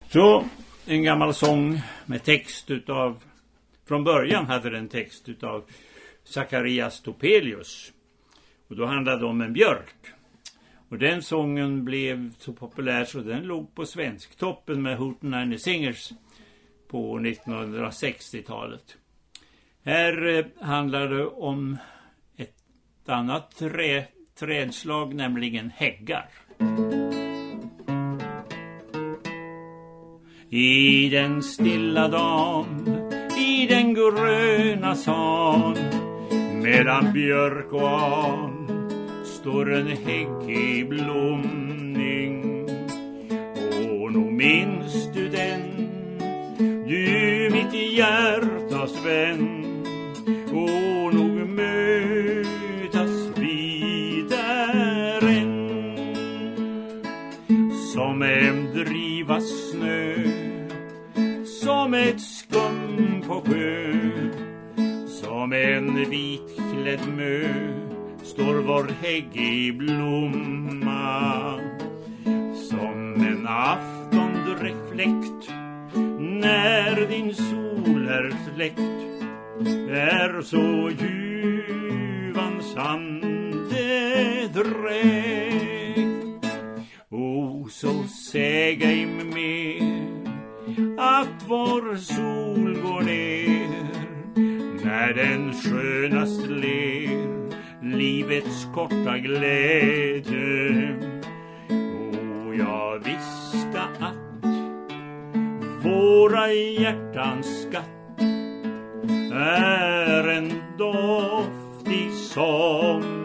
Så en gammal sång med text utav, från början hade den text utav Zacharias Topelius. Och då handlade det om en björk. Och den sången blev så populär så den låg på Svensktoppen med Hootenanny Singers på 1960-talet. Här handlar det om ett annat trädslag, nämligen häggar. I den stilla dagen, i den gröna san, medan björk och an står en hägg i blomning. Och nog minns du den, du mitt hjärtas vän, och nog mötas vi där än. Som en driva snö, som ett skum på sjö, som en vitklädd mö, står vår hägg i blomma. Som en aftondräktfläkt när din sol är släckt, är så ljuvans andedräkt. O, så säg ej mer att vår sol går ner, när den skönast ler livets korta glädje. Och jag visste att våra hjärtans skatt är en doftig sång